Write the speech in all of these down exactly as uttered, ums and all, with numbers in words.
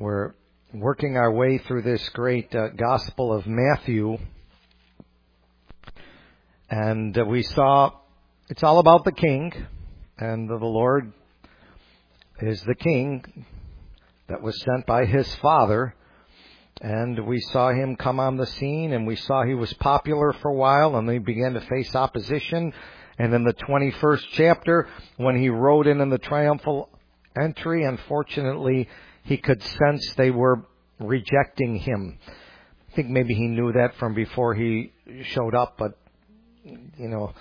We're working our way through this great uh, Gospel of Matthew. And uh, we saw it's all about the King. And the Lord is the King that was sent by His Father. And we saw Him come on the scene, and we saw He was popular for a while, and then He began to face opposition. And in the twenty-first chapter, when He rode in in the triumphal entry, unfortunately, He could sense they were rejecting Him. I think maybe He knew that from before He showed up, but, you know,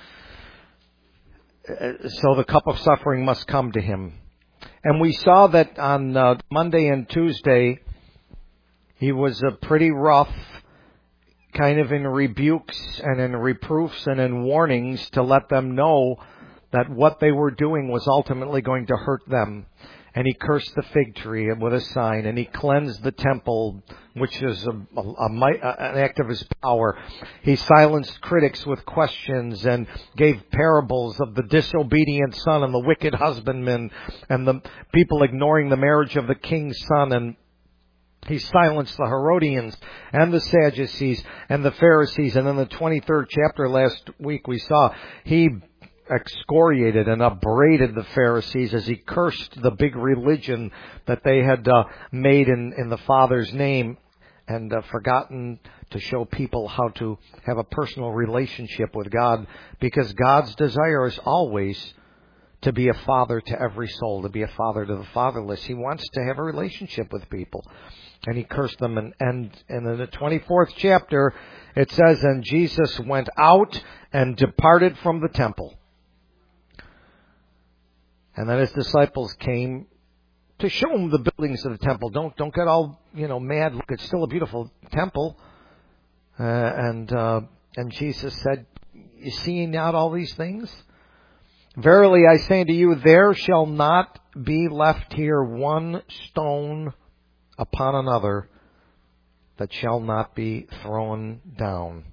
so the cup of suffering must come to Him. And we saw that on uh, Monday and Tuesday, He was uh, pretty rough, kind of in rebukes and in reproofs and in warnings to let them know that what they were doing was ultimately going to hurt them. And He cursed the fig tree with a sign, and He cleansed the temple, which is a, a, a, an act of His power. He silenced critics with questions and gave parables of the disobedient son and the wicked husbandman and the people ignoring the marriage of the king's son. And He silenced the Herodians and the Sadducees and the Pharisees. And in the twenty-third chapter last week we saw He excoriated and upbraided the Pharisees as He cursed the big religion that they had uh, made in, in the Father's name, and uh, forgotten to show people how to have a personal relationship with God, because God's desire is always to be a father to every soul, to be a father to the fatherless. He wants to have a relationship with people. And He cursed them. And, and, and in the twenty-fourth chapter, it says, "And Jesus went out and departed from the temple." And then His disciples came to show Him the buildings of the temple. Don't don't get all, you know, mad. Look, it's still a beautiful temple. Uh, and uh, and Jesus said, "You see not all these things? Verily I say unto you, there shall not be left here one stone upon another that shall not be thrown down."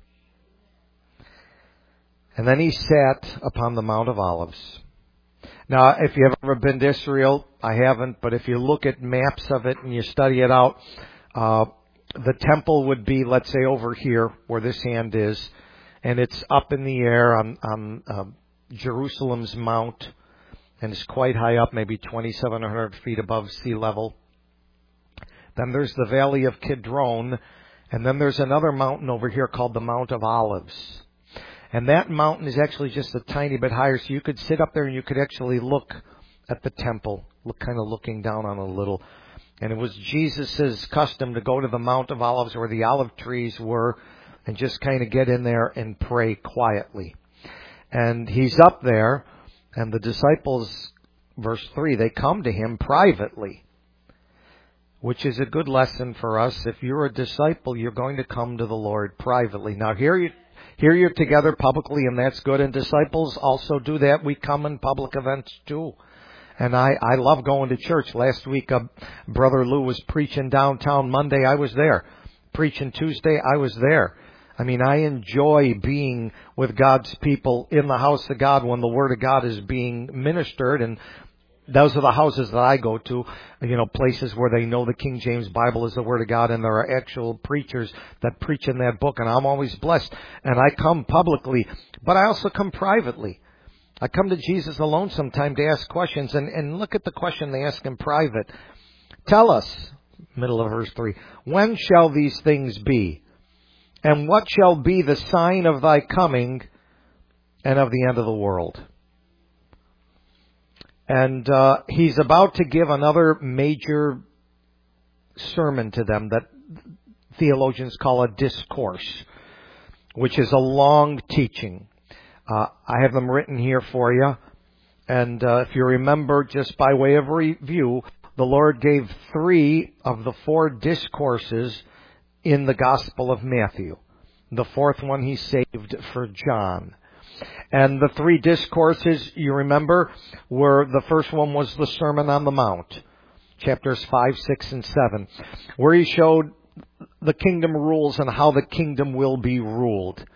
And then He sat upon the Mount of Olives. Now, if you have ever been to Israel, I haven't, but if you look at maps of it and you study it out, uh, the temple would be, let's say, over here where this hand is, and it's up in the air on, on uh, Jerusalem's mount, and it's quite high up, maybe twenty-seven hundred feet above sea level. Then there's the Valley of Kidron, and then there's another mountain over here called the Mount of Olives. And that mountain is actually just a tiny bit higher, so you could sit up there and you could actually look at the temple, look kind of looking down on a little. And it was Jesus' custom to go to the Mount of Olives where the olive trees were and just kind of get in there and pray quietly. And He's up there, and the disciples, verse three, they come to Him privately, which is a good lesson for us. If you're a disciple, you're going to come to the Lord privately. Now, here you Here you're together publicly, and that's good. And disciples also do that. We come in public events too. And I, I love going to church. Last week, uh, Brother Lou was preaching downtown. Monday, I was there. Preaching Tuesday, I was there. I mean, I enjoy being with God's people in the house of God when the Word of God is being ministered. And those are the houses that I go to, you know, places where they know the King James Bible is the Word of God, and there are actual preachers that preach in that book, and I'm always blessed. And I come publicly, but I also come privately. I come to Jesus alone sometime to ask questions, and, and look at the question they ask in private. "Tell us," middle of verse three, "when shall these things be? And what shall be the sign of Thy coming and of the end of the world?" And uh, He's about to give another major sermon to them that theologians call a discourse, which is a long teaching. Uh, I have them written here for you. And uh, if you remember, just by way of review, the Lord gave three of the four discourses in the Gospel of Matthew. The fourth one He saved for John. And the three discourses, you remember, were, the first one was the Sermon on the Mount, chapters five, six, and seven, where He showed the kingdom rules and how the kingdom will be ruled.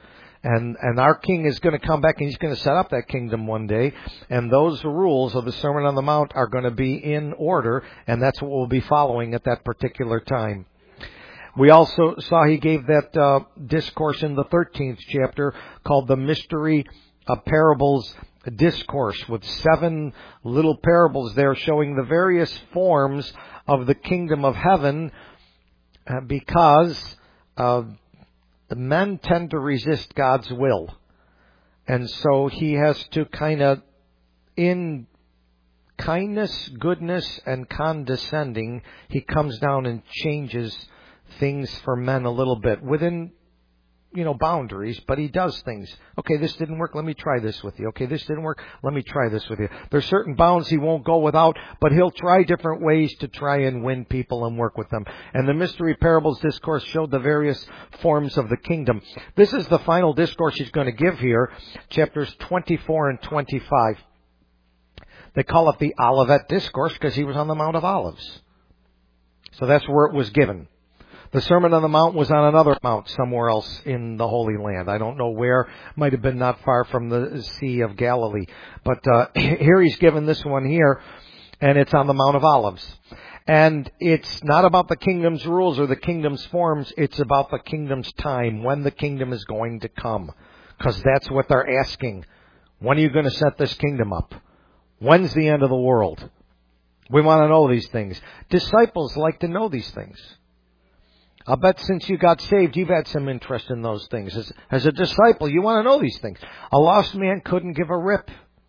And, and our King is going to come back and He's going to set up that kingdom one day. And those rules of the Sermon on the Mount are going to be in order. And that's what we'll be following at that particular time. We also saw He gave that uh, discourse in the thirteenth chapter called the Mystery of Parables Discourse, with seven little parables there showing the various forms of the kingdom of heaven, uh, because uh, men tend to resist God's will. And so He has to kind of, in kindness, goodness, and condescending, He comes down and changes things for men a little bit within, you know, boundaries, but He does things. Okay, this didn't work, let me try this with you. Okay, this didn't work, let me try this with you. There's certain bounds He won't go without, but He'll try different ways to try and win people and work with them. And the Mystery Parables Discourse showed the various forms of the kingdom. This is the final discourse He's going to give here, chapters twenty-four and twenty-five. They call it the Olivet Discourse because He was on the Mount of Olives. So that's where it was given. The Sermon on the Mount was on another mount somewhere else in the Holy Land. I don't know where. Might have been not far from the Sea of Galilee. But uh, here He's given this one here, and it's on the Mount of Olives. And it's not about the kingdom's rules or the kingdom's forms. It's about the kingdom's time, when the kingdom is going to come. Because that's what they're asking. When are you going to set this kingdom up? When's the end of the world? We want to know these things. Disciples like to know these things. I'll bet since you got saved, you've had some interest in those things. As, as a disciple, you want to know these things. A lost man couldn't give a rip.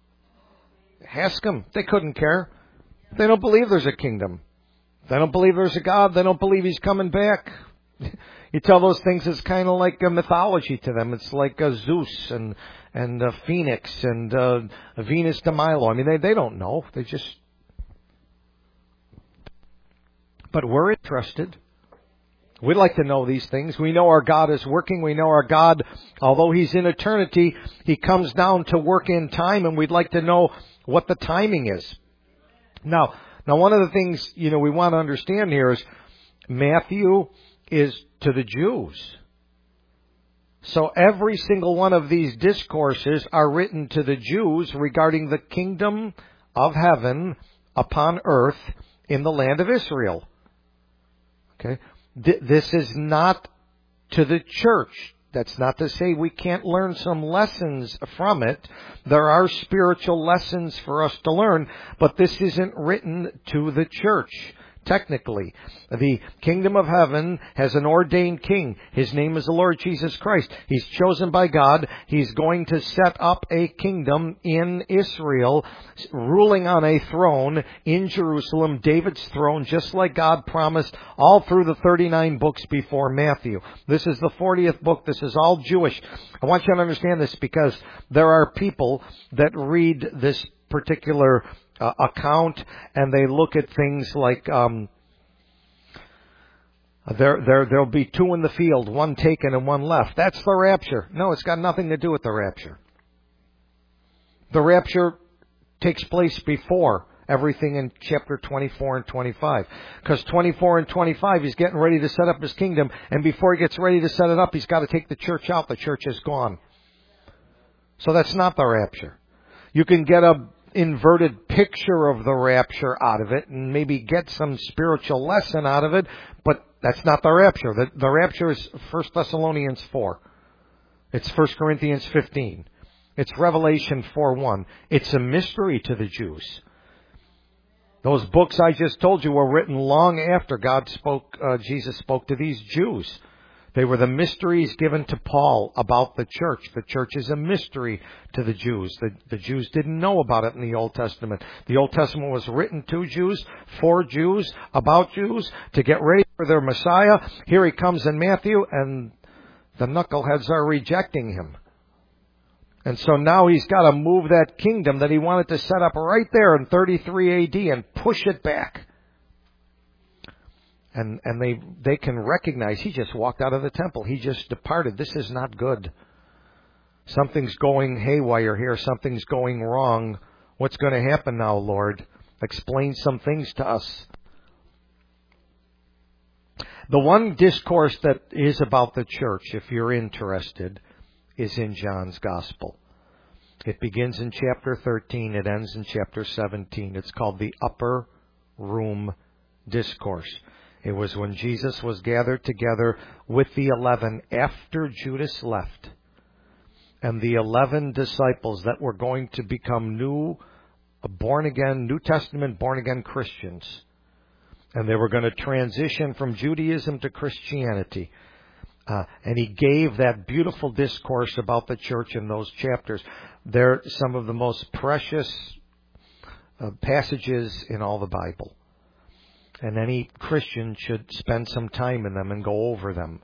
Ask them. They couldn't care. They don't believe there's a kingdom. They don't believe there's a God. They don't believe He's coming back. You tell those things, it's kind of like a mythology to them. It's like a Zeus and and a Phoenix and uh, a Venus de Milo. I mean, they, they don't know. They just... But we're interested. We'd like to know these things. We know our God is working. We know our God, although He's in eternity, He comes down to work in time, and we'd like to know what the timing is. Now, now one of the things, you know, we want to understand here is Matthew is to the Jews. So every single one of these discourses are written to the Jews regarding the kingdom of heaven upon earth in the land of Israel. Okay? This is not to the church. That's not to say we can't learn some lessons from it. There are spiritual lessons for us to learn, but this isn't written to the church. Technically, the kingdom of heaven has an ordained king. His name is the Lord Jesus Christ. He's chosen by God. He's going to set up a kingdom in Israel, ruling on a throne in Jerusalem, David's throne, just like God promised all through the thirty-nine books before Matthew. This is the fortieth book. This is all Jewish. I want you to understand this because there are people that read this particular Uh, account, and they look at things like um, there, there, there'll be two in the field, one taken and one left. That's the rapture. No, it's got nothing to do with the rapture. The rapture takes place before everything in chapter twenty-four and twenty-five. Because twenty-four and twenty-five, He's getting ready to set up His kingdom, and before He gets ready to set it up, He's got to take the church out. The church is gone. So that's not the rapture. You can get a inverted picture of the rapture out of it and maybe get some spiritual lesson out of it, but that's not the rapture. The, the rapture is First Thessalonians four. It's First Corinthians fifteen. It's Revelation four one. It's a mystery to the Jews. Those books I just told you were written long after God spoke, uh, Jesus spoke to these Jews. They were the mysteries given to Paul about the church. The church is a mystery to the Jews. The, the Jews didn't know about it in the Old Testament. The Old Testament was written to Jews, for Jews, about Jews, to get ready for their Messiah. Here He comes in Matthew, and the knuckleheads are rejecting Him. And so now He's got to move that kingdom that He wanted to set up right there in thirty-three A D and push it back. And and they they can recognize He just walked out of the temple. He just departed. This is not good. Something's going haywire here. Something's going wrong. What's going to happen now, Lord? Explain some things to us. The one discourse that is about the church, if you're interested, is in John's Gospel. It begins in chapter thirteen. It ends in chapter seventeen. It's called the Upper Room Discourse. It was when Jesus was gathered together with the eleven after Judas left. And the eleven disciples that were going to become new, born-again, New Testament born-again Christians. And they were going to transition from Judaism to Christianity. Uh, and he gave that beautiful discourse about the church in those chapters. They're some of the most precious uh, passages in all the Bible. And any Christian should spend some time in them and go over them.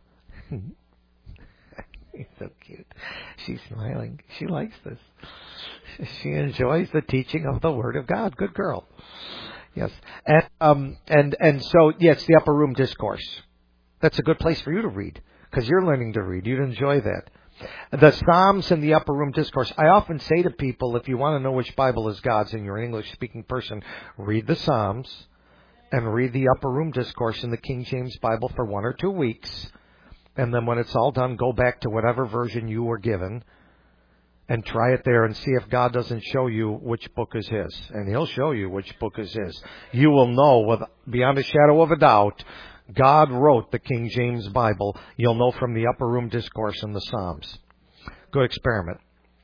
He's so cute. She's smiling. She likes this. She enjoys the teaching of the Word of God. Good girl. Yes. And um and and so yeah, it's the Upper Room Discourse. That's a good place for you to read, because you're learning to read. You'd enjoy that. The Psalms and the Upper Room Discourse. I often say to people, if you want to know which Bible is God's and you're an English-speaking person, read the Psalms and read the Upper Room Discourse in the King James Bible for one or two weeks. And then when it's all done, go back to whatever version you were given and try it there and see if God doesn't show you which book is His. And He'll show you which book is His. You will know with, beyond a shadow of a doubt, God wrote the King James Bible. You'll know from the Upper Room Discourse and the Psalms. Good experiment.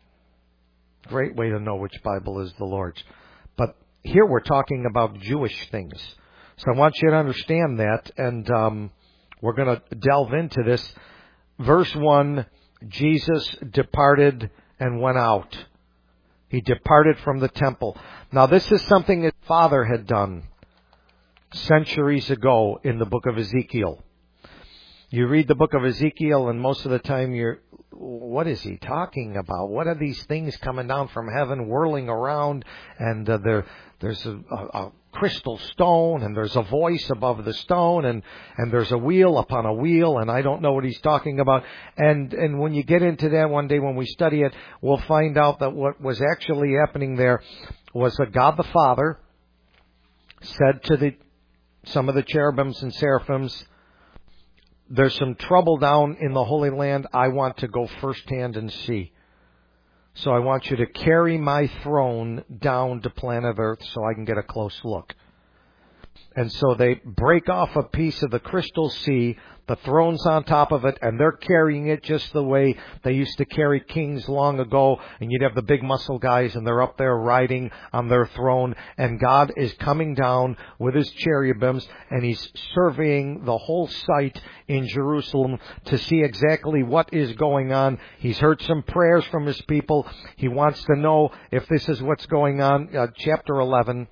Great way to know which Bible is the Lord's. But here we're talking about Jewish things. So I want you to understand that, and um, we're going to delve into this. Verse one, Jesus departed and went out. He departed from the temple. Now this is something his father had done centuries ago in the book of Ezekiel. You read the book of Ezekiel, and most of the time you're, what is he talking about? What are these things coming down from heaven, whirling around? And uh, there, there's a, a, a crystal stone, and there's a voice above the stone, and, and there's a wheel upon a wheel, and I don't know what he's talking about. And, and when you get into that one day when we study it, we'll find out that what was actually happening there was that God the Father said to the some of the cherubims and seraphims, there's some trouble down in the Holy Land. I want to go firsthand and see. So I want you to carry my throne down to planet Earth so I can get a close look. And so they break off a piece of the crystal sea. The throne's on top of it, and they're carrying it just the way they used to carry kings long ago. And you'd have the big muscle guys, and they're up there riding on their throne. And God is coming down with His cherubims, and He's surveying the whole site in Jerusalem to see exactly what is going on. He's heard some prayers from His people. He wants to know if this is what's going on. Uh, chapter eleven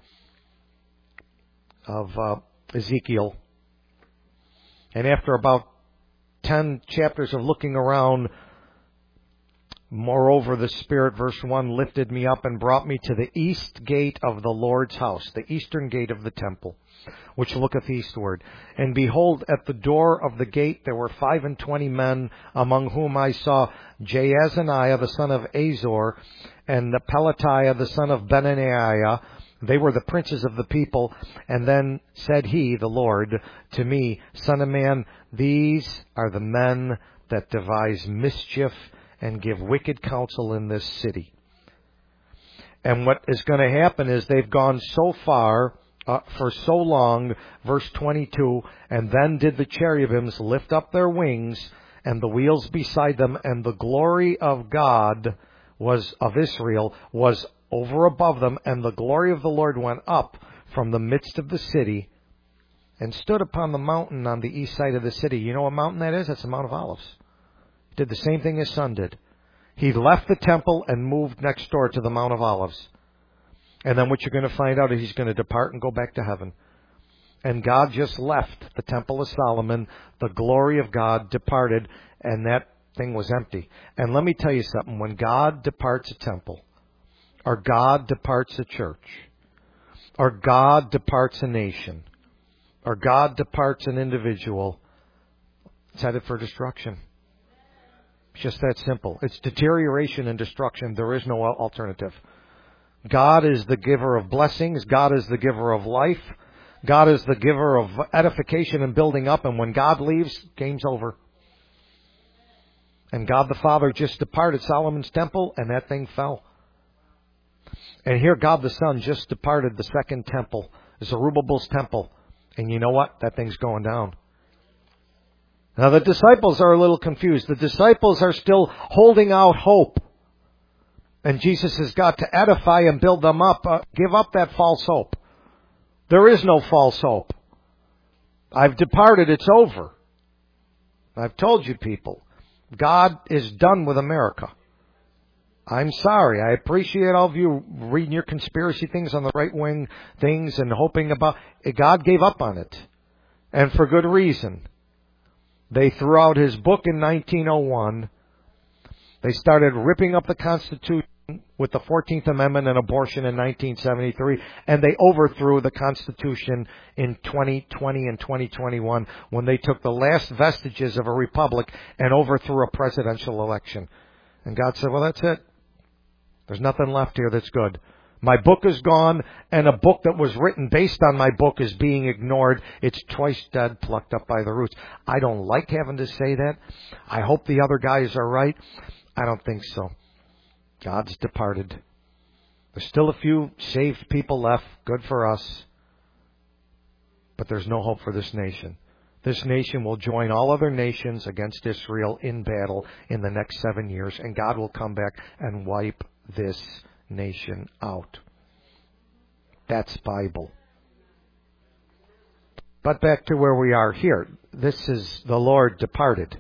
of uh, Ezekiel. And after about ten chapters of looking around, moreover, the Spirit, verse one, lifted me up and brought me to the east gate of the Lord's house, the eastern gate of the temple, which looketh eastward. And behold, at the door of the gate there were five and twenty men, among whom I saw Jaazaniah the son of Azor, and the Pelatiah the son of Benaniah. They were the princes of the people. And then said He, the Lord, to me, Son of man, these are the men that devise mischief and give wicked counsel in this city. And what is going to happen is they've gone so far, uh, for so long, verse twenty-two, and then did the cherubims lift up their wings, and the wheels beside them, and the glory of God was of Israel was over above them, and the glory of the Lord went up from the midst of the city and stood upon the mountain on the east side of the city. You know what mountain that is? That's the Mount of Olives. He did the same thing His Son did. He left the temple and moved next door to the Mount of Olives. And then what you're going to find out is He's going to depart and go back to heaven. And God just left the Temple of Solomon. The glory of God departed, and that thing was empty. And let me tell you something. When God departs a temple, or God departs a church, or God departs a nation, or God departs an individual, it's headed for destruction. It's just that simple. It's deterioration and destruction. There is no alternative. God is the giver of blessings. God is the giver of life. God is the giver of edification and building up. And when God leaves, game's over. And God the Father just departed Solomon's temple, and that thing fell. And here God the Son just departed the second temple, Zerubbabel's temple. And you know what? That thing's going down. Now the disciples are a little confused. The disciples are still holding out hope. And Jesus has got to edify and build them up. Uh, give up that false hope. There is no false hope. I've departed. It's over. I've told you people, God is done with America. I'm sorry. I appreciate all of you reading your conspiracy things on the right wing things and hoping about... God gave up on it. And for good reason. They threw out His book in nineteen oh one. They started ripping up the Constitution with the fourteenth Amendment and abortion in nineteen seventy-three. And they overthrew the Constitution in twenty twenty and twenty twenty-one when they took the last vestiges of a republic and overthrew a presidential election. And God said, well, that's it. There's nothing left here that's good. My book is gone, and a book that was written based on my book is being ignored. It's twice dead, plucked up by the roots. I don't like having to say that. I hope the other guys are right. I don't think so. God's departed. There's still a few saved people left. Good for us. But there's no hope for this nation. This nation will join all other nations against Israel in battle in the next seven years, and God will come back and wipe this nation out. That's Bible. But back to where we are here. This is the Lord departed.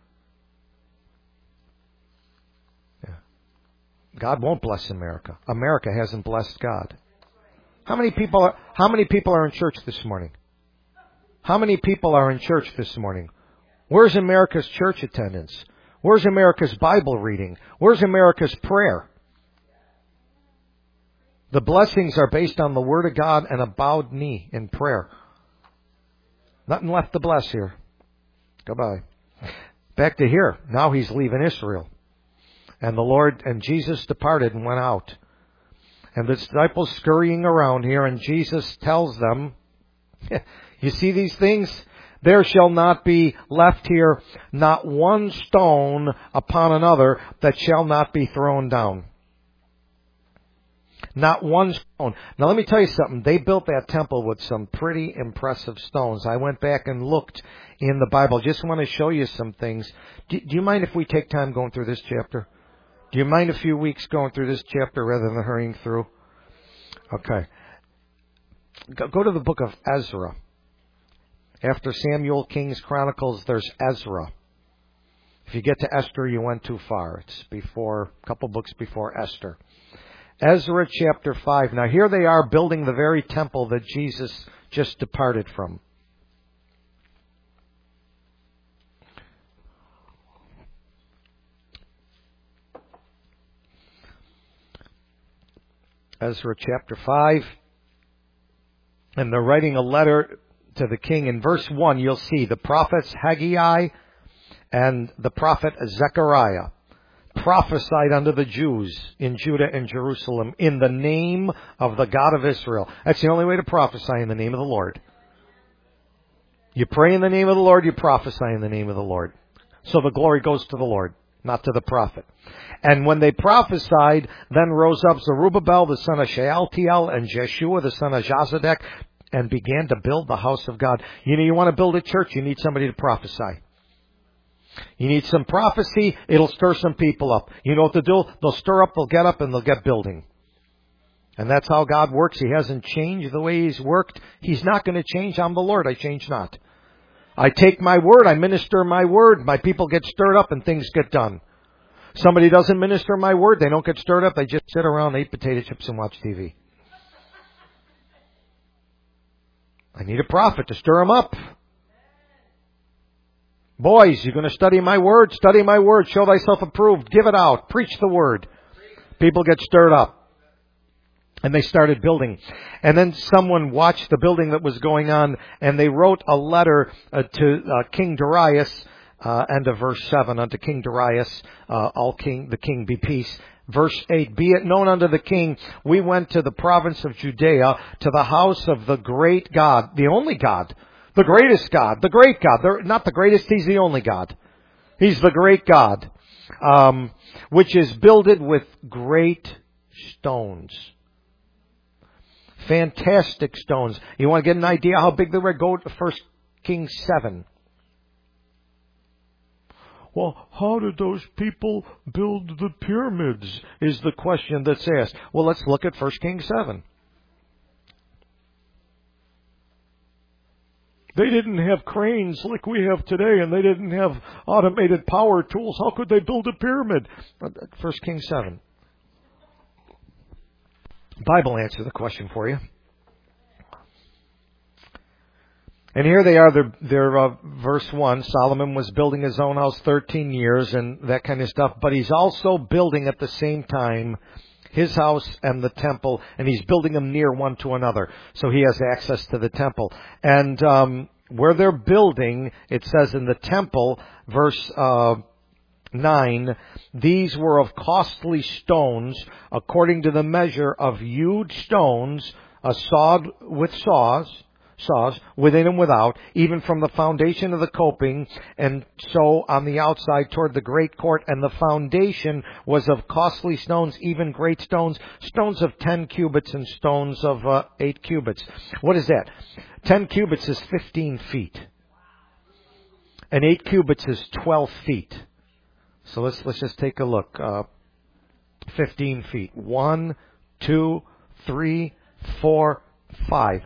Yeah. God won't bless America. America hasn't blessed God. How many people are, how many people are in church this morning? How many people are in church this morning? Where's America's church attendance? Where's America's Bible reading? Where's America's prayer? The blessings are based on the Word of God and a bowed knee in prayer. Nothing left to bless here. Goodbye. Back to here. Now He's leaving Israel. And the Lord and Jesus departed and went out. And the disciples scurrying around here, and Jesus tells them, you see these things? There shall not be left here not one stone upon another that shall not be thrown down. Not one stone. Now let me tell you something. They built that temple with some pretty impressive stones. I went back and looked in the Bible. Just want to show you some things. Do, do you mind if we take time going through this chapter? Do you mind a few weeks going through this chapter rather than hurrying through? Okay. Go, go to the book of Ezra. After Samuel, Kings, Chronicles, there's Ezra. If you get to Esther, you went too far. It's before, a couple books before Esther. Ezra chapter five. Now here they are building the very temple that Jesus just departed from. Ezra chapter five. And they're writing a letter to the king. In verse one, you'll see the prophets Haggai and the prophet Zechariah prophesied unto the Jews in Judah and Jerusalem in the name of the God of Israel. That's the only way to prophesy, in the name of the Lord. You pray in the name of the Lord, you prophesy in the name of the Lord. So the glory goes to the Lord, not to the prophet. And when they prophesied, then rose up Zerubbabel the son of Shealtiel and Jeshua the son of Jozadak and began to build the house of God. You know, you want to build a church, you need somebody to prophesy. You need some prophecy, it'll stir some people up. You know what to do? They'll stir up, they'll get up, and they'll get building. And that's how God works. He hasn't changed the way He's worked. He's not going to change. I'm the Lord, I change not. I take my word, I minister my word. My people get stirred up and things get done. Somebody doesn't minister my word, they don't get stirred up, they just sit around, eat potato chips and watch T V. I need a prophet to stir them up. Boys, you're going to study my word? Study my word. Show thyself approved. Give it out. Preach the word. People get stirred up. And they started building. And then someone watched the building that was going on, and they wrote a letter uh, to uh, King Darius, uh, and of verse seven, unto King Darius, uh, all king, the king be peace. Verse eight, be it known unto the king, we went to the province of Judea, to the house of the great God, the only God, the greatest God, the great God. They're not the greatest, He's the only God. He's the great God. um, which is builded with great stones. Fantastic stones. You want to get an idea how big they were? Go to First Kings seven. Well, how did those people build the pyramids, is the question that's asked. Well, let's look at First Kings seven. They didn't have cranes like we have today, and they didn't have automated power tools. How could they build a pyramid? First Kings seven. Bible answer the question for you. And here they are, they're, they're uh, verse one. Solomon was building his own house thirteen years and that kind of stuff. But he's also building at the same time his house and the temple. And he's building them near one to another. So he has access to the temple. And um, where they're building, it says in the temple, verse uh, nine, these were of costly stones, according to the measure of hewed stones, uh, sawed with saws. saws, within and without, even from the foundation of the coping, and so on the outside toward the great court. And the foundation was of costly stones, even great stones, stones of ten cubits and stones of uh, eight cubits. What is that? Ten cubits is fifteen feet. And eight cubits is twelve feet. So let's let's just take a look. Uh, fifteen feet. One, two, three, four, five.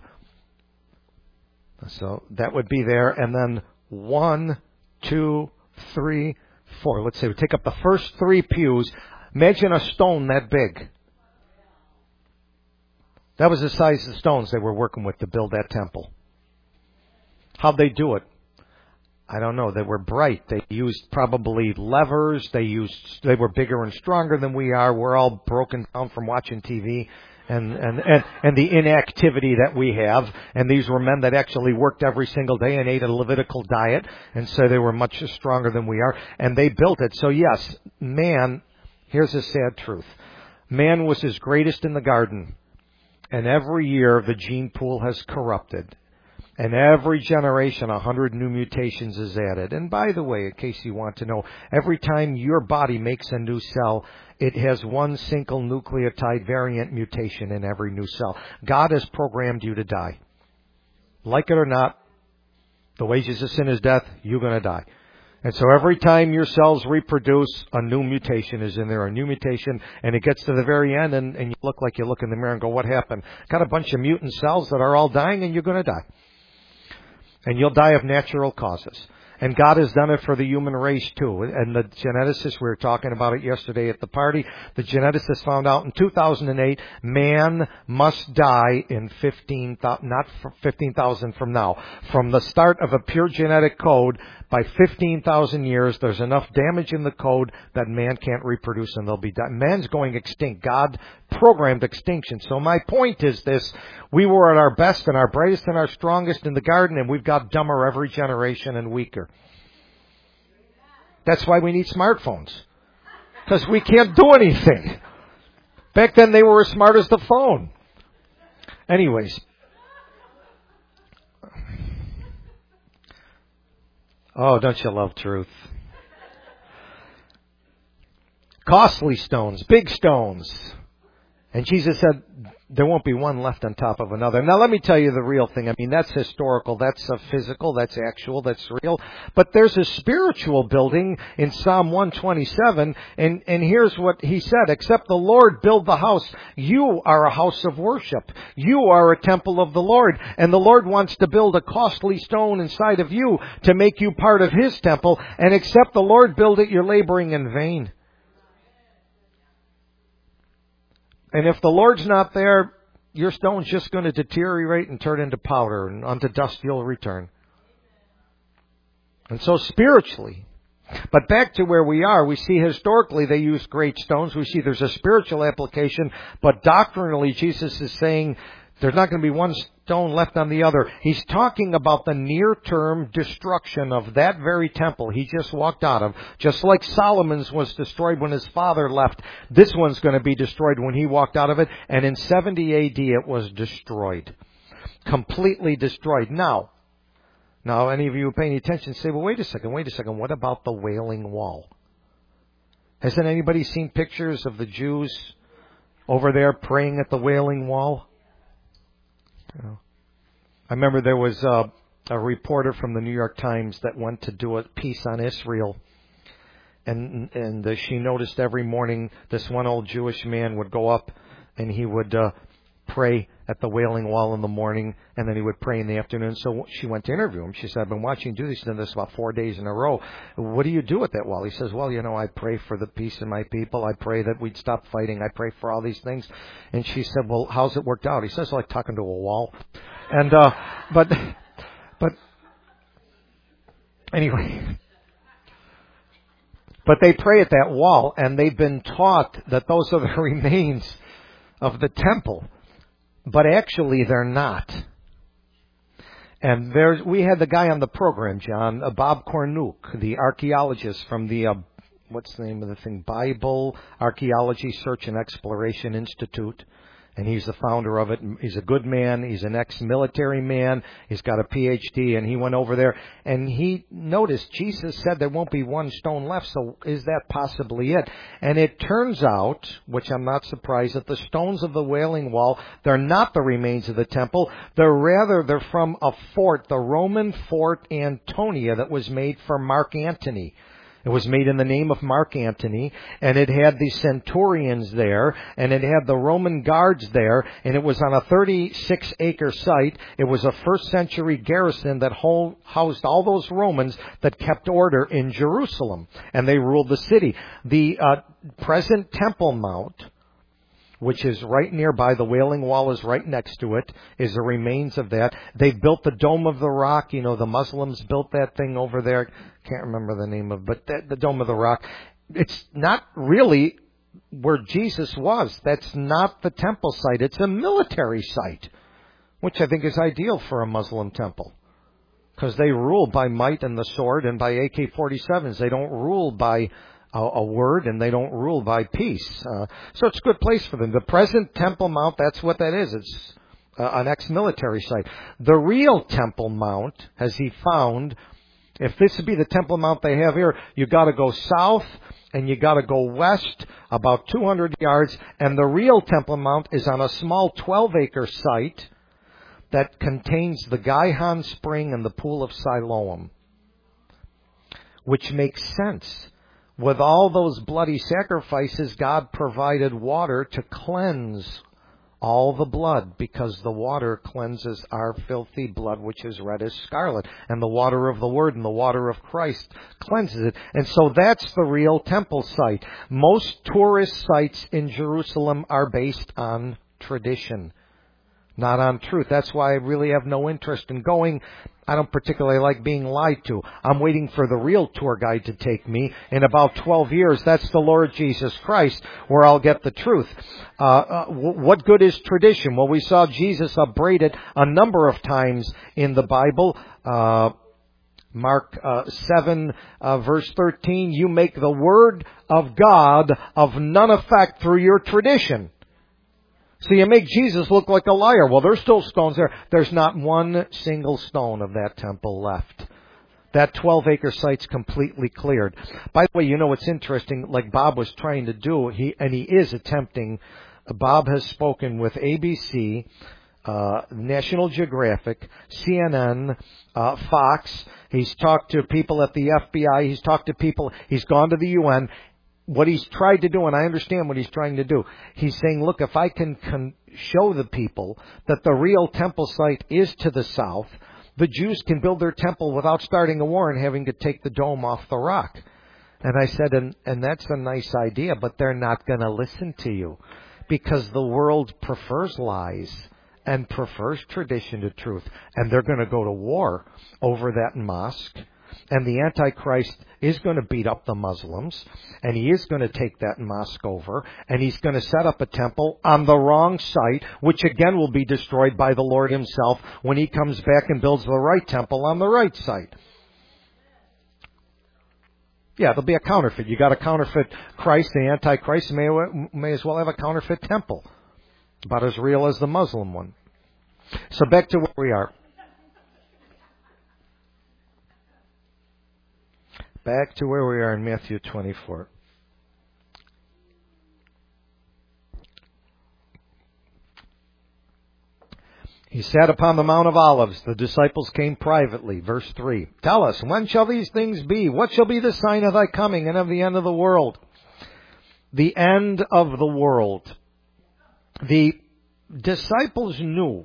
So that would be there. And then one, two, three, four. Let's say we take up the first three pews. Imagine a stone that big. That was the size of the stones they were working with to build that temple. How'd they do it? I don't know. They were bright. They used probably levers. They used. They were bigger and stronger than we are. We're all broken down from watching T V. And, and, and, and the inactivity that we have. And these were men that actually worked every single day and ate a Levitical diet. And so they were much stronger than we are. And they built it. So yes, man, here's a sad truth. Man was his greatest in the garden. And every year the gene pool has corrupted. And every generation, a hundred new mutations is added. And by the way, in case you want to know, every time your body makes a new cell, it has one single nucleotide variant mutation in every new cell. God has programmed you to die. Like it or not, the wages of sin is death, you're going to die. And so every time your cells reproduce, a new mutation is in there, a new mutation, and it gets to the very end, and, and you look like you look in the mirror and go, what happened? Got a bunch of mutant cells that are all dying, and you're going to die. And you'll die of natural causes. And God has done it for the human race too. And the geneticists, we were talking about it yesterday at the party, the geneticists found out in two thousand eight, man must die in fifteen thousand, not fifteen thousand from now. From the start of a pure genetic code, by fifteen thousand years, there's enough damage in the code that man can't reproduce and they'll be done. Man's going extinct. God programmed extinction. So my point is this, we were at our best and our brightest and our strongest in the garden, and we've got dumber every generation and weaker. That's why we need smartphones. Because we can't do anything. Back then they were as smart as the phone. Anyways. Oh, don't you love truth? Costly stones, big stones. And Jesus said, there won't be one left on top of another. Now let me tell you the real thing. I mean, that's historical, that's uh, physical, that's actual, that's real. But there's a spiritual building in Psalm one twenty-seven. And, and here's what he said. Except the Lord build the house, you are a house of worship. You are a temple of the Lord. And the Lord wants to build a costly stone inside of you to make you part of His temple. And except the Lord build it, you're laboring in vain. And if the Lord's not there, your stone's just going to deteriorate and turn into powder, and unto dust you'll return. And so spiritually, but back to where we are, we see historically they use great stones. We see there's a spiritual application, but doctrinally Jesus is saying there's not going to be one stone left on the other. He's talking about the near-term destruction of that very temple he just walked out of. Just like Solomon's was destroyed when his father left, this one's going to be destroyed when he walked out of it. And in seventy A D it was destroyed. Completely destroyed. Now, now any of you paying attention say, well, wait a second, wait a second. What about the Wailing Wall? Hasn't anybody seen pictures of the Jews over there praying at the Wailing Wall? You know, I remember there was a, a reporter from the New York Times that went to do a piece on Israel. And and uh, she noticed every morning this one old Jewish man would go up and he would uh, pray at the Wailing Wall in the morning, and then he would pray in the afternoon. So she went to interview him. She said, I've been watching you do this. He's done this about four days in a row. What do you do at that wall? He says, well, you know, I pray for the peace of my people. I pray that we'd stop fighting. I pray for all these things. And she said, well, how's it worked out? He says, like talking to a wall. And, uh, but, but, anyway. But they pray at that wall, and they've been taught that those are the remains of the temple. But actually, they're not. And there's, we had the guy on the program, John, uh, Bob Cornuke, the archaeologist from the, uh, what's the name of the thing, Bible Archaeology Search and Exploration Institute. And he's the founder of it. He's a good man. He's an ex-military man. He's got a P H D, and he went over there. And he noticed Jesus said there won't be one stone left, so is that possibly it? And it turns out, which I'm not surprised, that the stones of the Wailing Wall, they're not the remains of the temple. They're rather, they're from a fort, the Roman Fort Antonia, that was made for Mark Antony. It was made in the name of Mark Antony, and it had the centurions there, and it had the Roman guards there, and it was on a thirty-six acre site. It was a first century garrison that housed all those Romans that kept order in Jerusalem, and they ruled the city. The uh, present Temple Mount, which is right nearby, the Wailing Wall is right next to it, is the remains of that. They built the Dome of the Rock. You know, the Muslims built that thing over there. Can't remember the name of it, but that, the Dome of the Rock. It's not really where Jesus was. That's not the temple site. It's a military site, which I think is ideal for a Muslim temple, because they rule by might and the sword and by A K forty-sevens. They don't rule by A, a word, and they don't rule by peace. Uh, so it's a good place for them. The present Temple Mount, that's what that is. It's uh, an ex-military site. The real Temple Mount, as he found, if this would be the Temple Mount they have here, you got to go south and you got to go west about two hundred yards, and the real Temple Mount is on a small twelve acre site that contains the Gihon Spring and the Pool of Siloam, which makes sense. With all those bloody sacrifices, God provided water to cleanse all the blood, because the water cleanses our filthy blood, which is red as scarlet. And the water of the Word and the water of Christ cleanses it. And so that's the real temple site. Most tourist sites in Jerusalem are based on tradition, not on truth. That's why I really have no interest in going. I don't particularly like being lied to. I'm waiting for the real tour guide to take me. In about twelve years, that's the Lord Jesus Christ, where I'll get the truth. Uh, uh, w- what good is tradition? Well, we saw Jesus upbraided a number of times in the Bible. Uh, Mark uh, seven, uh, verse thirteen, you make the word of God of none effect through your tradition. So you make Jesus look like a liar. Well, there's still stones there. There's not one single stone of that temple left. That twelve acre site's completely cleared. By the way, you know what's interesting, like Bob was trying to do, he and he is attempting, Bob has spoken with A B C, uh, National Geographic, C N N, uh, Fox. He's talked to people at the F B I. He's talked to people, he's gone to the U N. What he's tried to do, and I understand what he's trying to do, he's saying, look, if I can con- show the people that the real temple site is to the south, the Jews can build their temple without starting a war and having to take the dome off the rock. And I said, and, and that's a nice idea, but they're not going to listen to you, because the world prefers lies and prefers tradition to truth, and they're going to go to war over that mosque. And the Antichrist is going to beat up the Muslims, and he is going to take that mosque over, and he's going to set up a temple on the wrong site, which again will be destroyed by the Lord himself when he comes back and builds the right temple on the right site. Yeah, there'll be a counterfeit. You got a counterfeit Christ, the Antichrist, may, may as well have a counterfeit temple, about as real as the Muslim one. So back to where we are. Back to where we are in Matthew twenty-four. He sat upon the Mount of Olives. The disciples came privately. Verse three. Tell us, when shall these things be? What shall be the sign of thy coming and of the end of the world? The end of the world. The disciples knew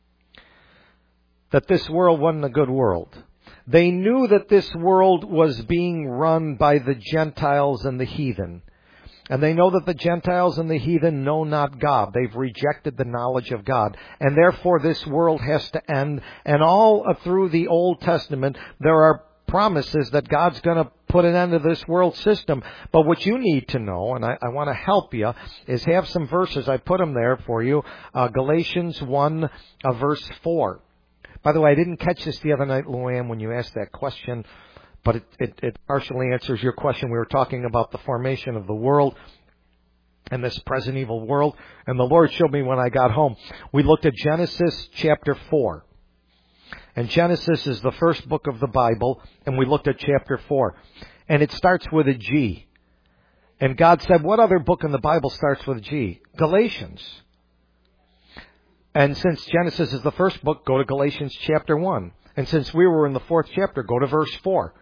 that this world wasn't a good world. They knew that this world was being run by the Gentiles and the heathen. And they know that the Gentiles and the heathen know not God. They've rejected the knowledge of God. And therefore this world has to end. And all through the Old Testament, there are promises that God's going to put an end to this world system. But what you need to know, and I, I want to help you, is have some verses. I put them there for you. Uh, Galatians one, uh, verse four. By the way, I didn't catch this the other night, Luann, when you asked that question, but it, it, it partially answers your question. We were talking about the formation of the world and this present evil world, and the Lord showed me when I got home. We looked at Genesis chapter four. And Genesis is the first book of the Bible, and we looked at chapter four. And it starts with a G. And God said, what other book in the Bible starts with a G? Galatians. And since Genesis is the first book, go to Galatians chapter one. And since we were in the fourth chapter, go to verse four.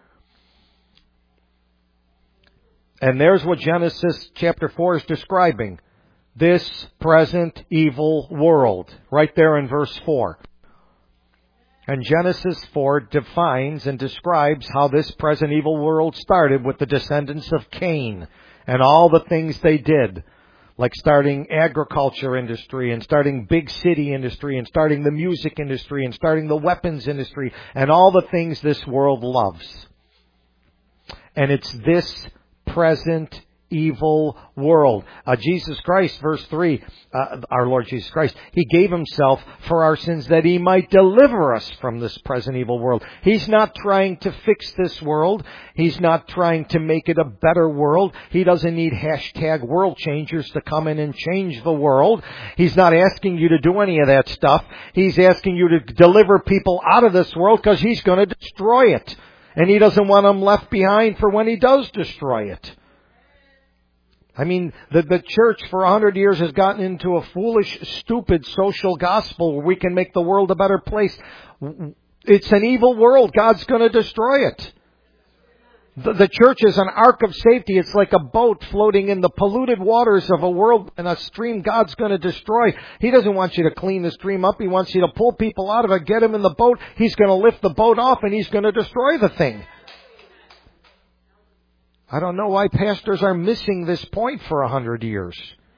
And there's what Genesis chapter four is describing. This present evil world. Right there in verse four. And Genesis four defines and describes how this present evil world started with the descendants of Cain and all the things they did. Like starting agriculture industry and starting big city industry and starting the music industry and starting the weapons industry and all the things this world loves. And it's this present evil world. Uh, Jesus Christ, verse three, uh, our Lord Jesus Christ, He gave Himself for our sins that He might deliver us from this present evil world. He's not trying to fix this world. He's not trying to make it a better world. He doesn't need hashtag world changers to come in and change the world. He's not asking you to do any of that stuff. He's asking you to deliver people out of this world because He's going to destroy it. And He doesn't want them left behind for when He does destroy it. I mean, the, the church for a hundred years has gotten into a foolish, stupid social gospel where we can make the world a better place. It's an evil world. God's going to destroy it. The, the church is an ark of safety. It's like a boat floating in the polluted waters of a world and a stream God's going to destroy. He doesn't want you to clean the stream up. He wants you to pull people out of it, get them in the boat. He's going to lift the boat off and He's going to destroy the thing. I don't know why pastors are missing this point for a hundred years.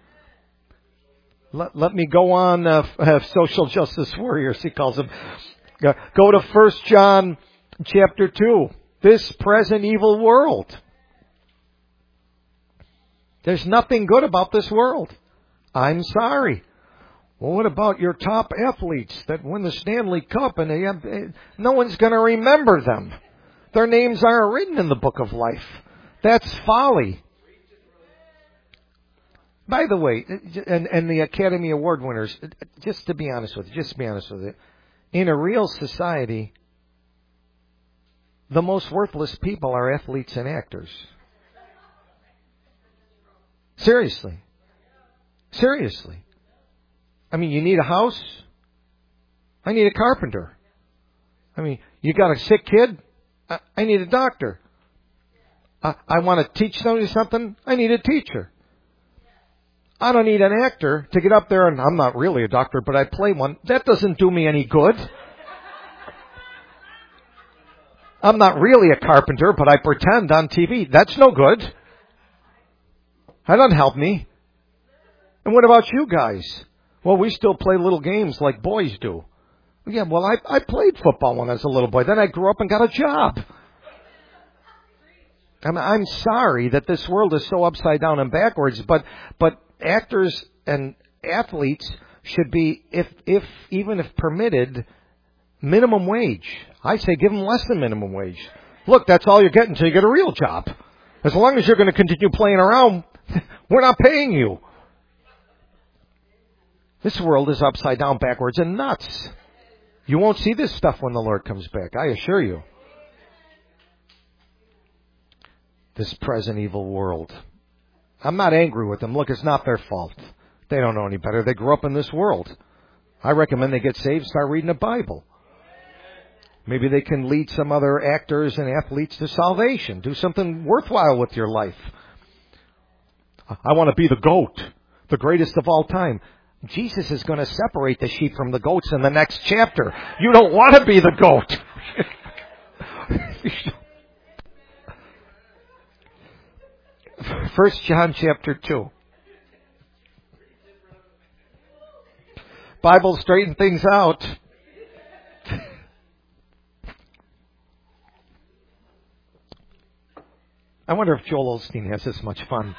Let, let me go on, uh, uh, social justice warriors, he calls them. Uh, go to First John chapter two. This present evil world. There's nothing good about this world. I'm sorry. Well, what about your top athletes that win the Stanley Cup and they have, no one's going to remember them. Their names aren't written in the book of life. That's folly. By the way, and, and the Academy Award winners, just to be honest with you, just to be honest with you, in a real society, the most worthless people are athletes and actors. Seriously. Seriously. I mean, you need a house? I need a carpenter. I mean, you got a sick kid? I, I need a doctor. I, I want to teach somebody something? I need a teacher. I don't need an actor to get up there and I'm not really a doctor, but I play one. That doesn't do me any good. I'm not really a carpenter, but I pretend on T V. That's no good. That doesn't help me. And what about you guys? Well, we still play little games like boys do. Yeah, well, I, I played football when I was a little boy. Then I grew up and got a job. I'm, I'm sorry that this world is so upside down and backwards, but but actors and athletes should be, if if even if permitted, minimum wage. I say give them less than minimum wage. Look, that's all you're getting until you get a real job. As long as you're going to continue playing around, we're not paying you. This world is upside down, backwards, and nuts. You won't see this stuff when the Lord comes back, I assure you. This present evil world. I'm not angry with them. Look, it's not their fault. They don't know any better. They grew up in this world. I recommend they get saved, start reading the Bible. Maybe they can lead some other actors and athletes to salvation. Do something worthwhile with your life. I want to be the goat, the greatest of all time. Jesus is going to separate the sheep from the goats in the next chapter. You don't want to be the goat. First John chapter two. Bible straighten things out. I wonder if Joel Osteen has this much fun.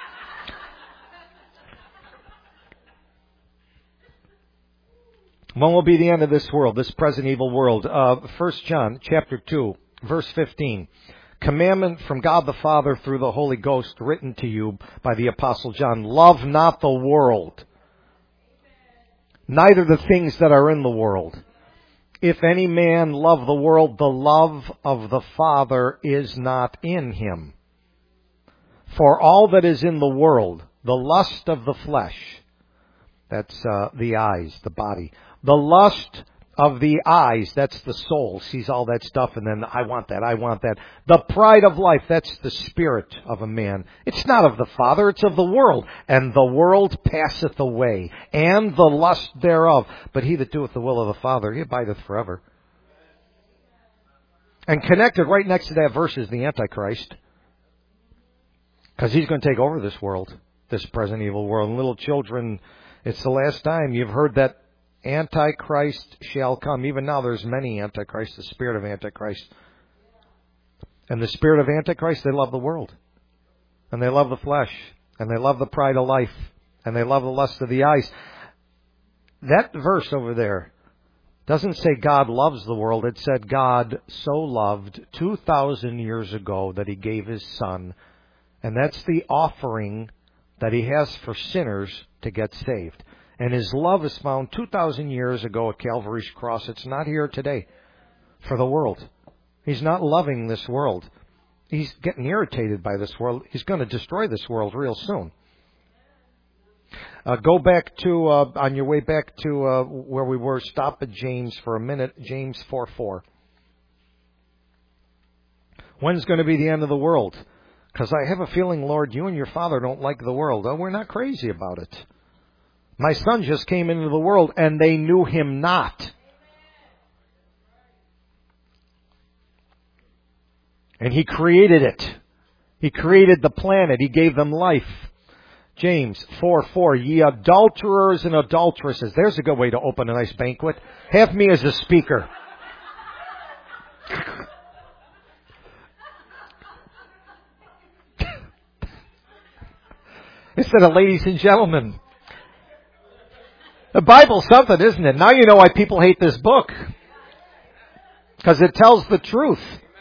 When will be the end of this world, this present evil world? Uh, First John chapter two, verse fifteen. Commandment from God the Father through the Holy Ghost written to you by the Apostle John. Love not the world, neither the things that are in the world. If any man love the world, the love of the Father is not in him. For all that is in the world, the lust of the flesh, that's uh, the eyes, the body. The lust of the eyes, that's the soul, sees all that stuff and then I want that, I want that. The pride of life, that's the spirit of a man. It's not of the Father, it's of the world. And the world passeth away, and the lust thereof. But he that doeth the will of the Father, he abideth forever. And connected right next to that verse is the Antichrist. Because he's going to take over this world, this present evil world. And little children, it's the last time you've heard that Antichrist shall come. Even now there's many Antichrists, the spirit of Antichrist. And the spirit of Antichrist, they love the world. And they love the flesh. And they love the pride of life. And they love the lust of the eyes. That verse over there doesn't say God loves the world. It said God so loved two thousand years ago that he gave his Son. And that's the offering that he has for sinners to get saved. And his love is found two thousand years ago at Calvary's cross. It's not here today for the world. He's not loving this world. He's getting irritated by this world. He's going to destroy this world real soon. Uh, go back to, uh, on your way back to uh, where we were, stop at James for a minute. James four four. When's going to be the end of the world? Because I have a feeling, Lord, you and your Father don't like the world. Oh, we're not crazy about it. My Son just came into the world and they knew him not. And he created it. He created the planet. He gave them life. James four four, ye adulterers and adulteresses. There's a good way to open a nice banquet. Have me as a speaker. Instead of ladies and gentlemen. The Bible's something, isn't it? Now you know why people hate this book. Because it tells the truth.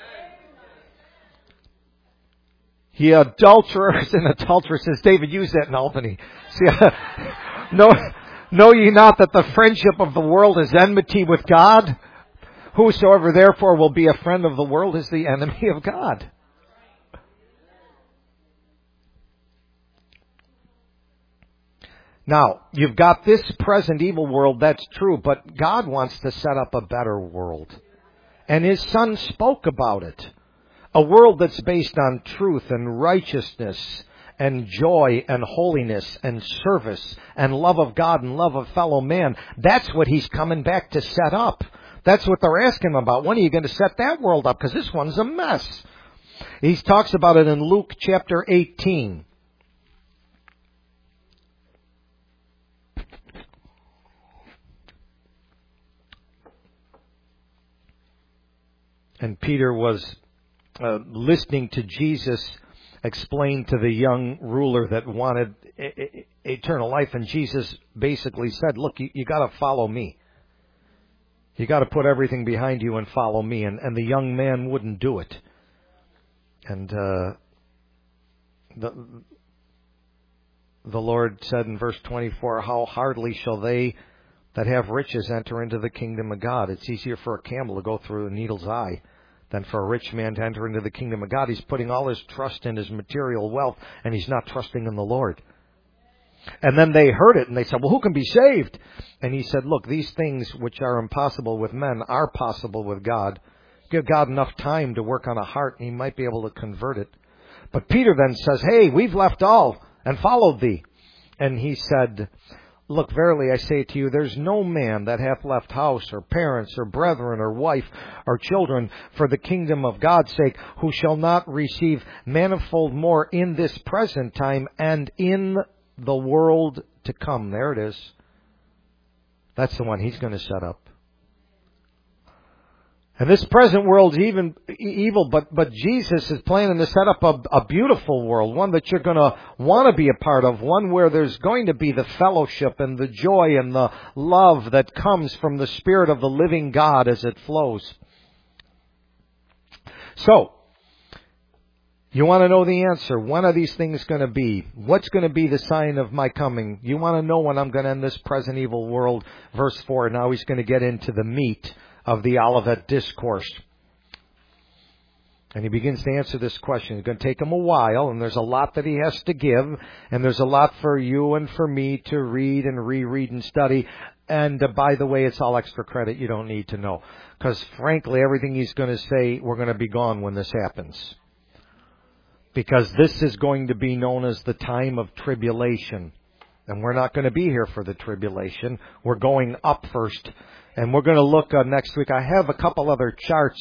Ye adulterers and adulteresses. David used that in Albany. See, uh, know, know ye not that the friendship of the world is enmity with God? Whosoever therefore will be a friend of the world is the enemy of God. Now, you've got this present evil world, that's true, but God wants to set up a better world. And his Son spoke about it. A world that's based on truth and righteousness and joy and holiness and service and love of God and love of fellow man. That's what he's coming back to set up. That's what they're asking him about. When are you going to set that world up? Because this one's a mess. He talks about it in Luke chapter eighteen. And Peter was uh, listening to Jesus explain to the young ruler that wanted e- e- eternal life. And Jesus basically said, look, you, you got to follow me. You got to put everything behind you and follow me. And, and the young man wouldn't do it. And uh, the, the Lord said in verse twenty-four, how hardly shall they that have riches enter into the kingdom of God. It's easier for a camel to go through a needle's eye than for a rich man to enter into the kingdom of God. He's putting all his trust in his material wealth, and he's not trusting in the Lord. And then they heard it and they said, well, who can be saved? And he said, look, these things which are impossible with men are possible with God. Give God enough time to work on a heart and he might be able to convert it. But Peter then says, hey, we've left all and followed thee. And he said, look, verily I say to you, there's no man that hath left house or parents or brethren or wife or children for the kingdom of God's sake, who shall not receive manifold more in this present time and in the world to come. There it is. That's the one he's going to set up. And this present world is even evil, but, but Jesus is planning to set up a, a beautiful world, one that you're going to want to be a part of, one where there's going to be the fellowship and the joy and the love that comes from the Spirit of the living God as it flows. So, you want to know the answer. When are these things going to be? What's going to be the sign of my coming? You want to know when I'm going to end this present evil world. Verse four, now he's going to get into the meat of the Olivet Discourse. And he begins to answer this question. It's going to take him a while, and there's a lot that he has to give, and there's a lot for you and for me to read and reread and study. And uh, by the way, it's all extra credit you don't need to know. Because frankly, everything he's going to say, we're going to be gone when this happens. Because this is going to be known as the time of tribulation. And we're not going to be here for the tribulation. We're going up first. And we're going to look uh, next week. I have a couple other charts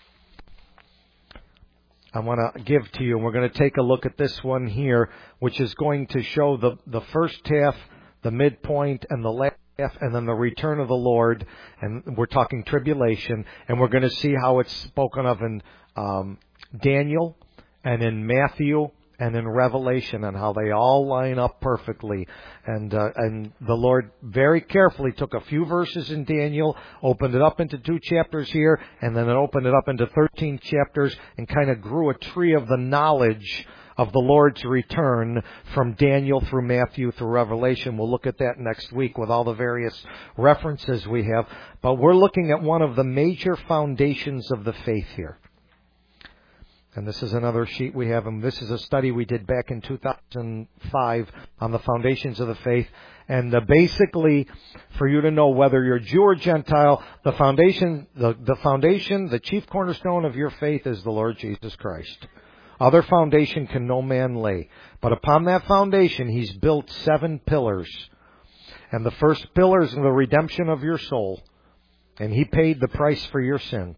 I want to give to you. And we're going to take a look at this one here, which is going to show the, the first half, the midpoint, and the last half, and then the return of the Lord. And we're talking tribulation. And we're going to see how it's spoken of in um, Daniel, and in Matthew, and in Revelation, and how they all line up perfectly. And uh, and the Lord very carefully took a few verses in Daniel, opened it up into two chapters here, and then it opened it up into thirteen chapters, and kind of grew a tree of the knowledge of the Lord's return from Daniel through Matthew through Revelation. We'll look at that next week with all the various references we have. But we're looking at one of the major foundations of the faith here. And this is another sheet we have. And this is a study we did back in two thousand five on the foundations of the faith. And uh, basically, for you to know whether you're Jew or Gentile, the foundation, the, the foundation, the chief cornerstone of your faith is the Lord Jesus Christ. Other foundation can no man lay. But upon that foundation, He's built seven pillars. And the first pillar is the redemption of your soul. And He paid the price for your sins.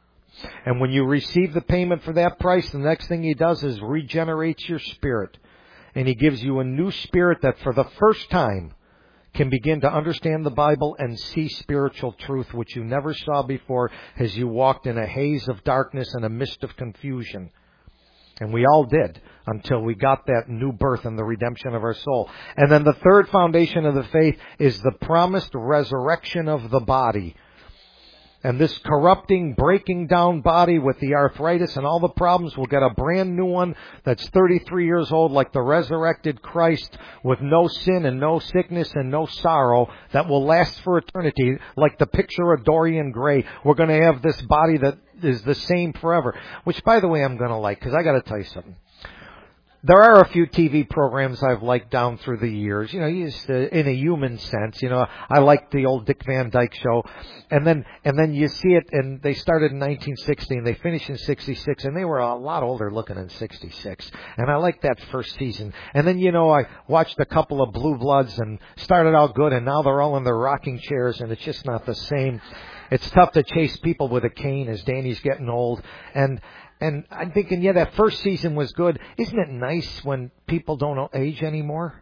And when you receive the payment for that price, the next thing He does is regenerates your spirit. And He gives you a new spirit that for the first time can begin to understand the Bible and see spiritual truth, which you never saw before as you walked in a haze of darkness and a mist of confusion. And we all did until we got that new birth and the redemption of our soul. And then the third foundation of the faith is the promised resurrection of the body. And this corrupting, breaking down body with the arthritis and all the problems will get a brand new one that's thirty-three years old, like the resurrected Christ, with no sin and no sickness and no sorrow, that will last for eternity, like the picture of Dorian Gray. We're going to have this body that is the same forever. Which, by the way, I'm going to like, because I got to tell you something. There are a few T V programs I've liked down through the years, you know, used to, in a human sense. You know, I liked the old Dick Van Dyke Show, and then and then you see it, and they started in nineteen sixty and they finished in sixty-six, and they were a lot older looking in sixty-six. And I liked that first season. And then, you know, I watched a couple of Blue Bloods and started out good, and now they're all in their rocking chairs, and it's just not the same. It's tough to chase people with a cane as Danny's getting old, and. And I'm thinking, yeah, that first season was good. Isn't it nice when people don't age anymore?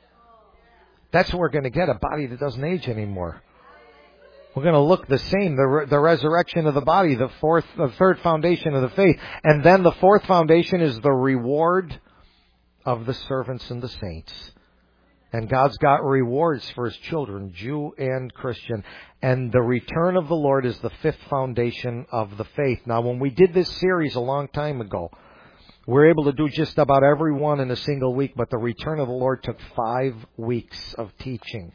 That's what we're going to get, a body that doesn't age anymore. We're going to look the same, the, the resurrection of the body, the fourth, the third foundation of the faith. And then the fourth foundation is the reward of the servants and the saints. And God's got rewards for His children, Jew and Christian. And the return of the Lord is the fifth foundation of the faith. Now, when we did this series a long time ago, we were able to do just about every one in a single week, but the return of the Lord took five weeks of teaching.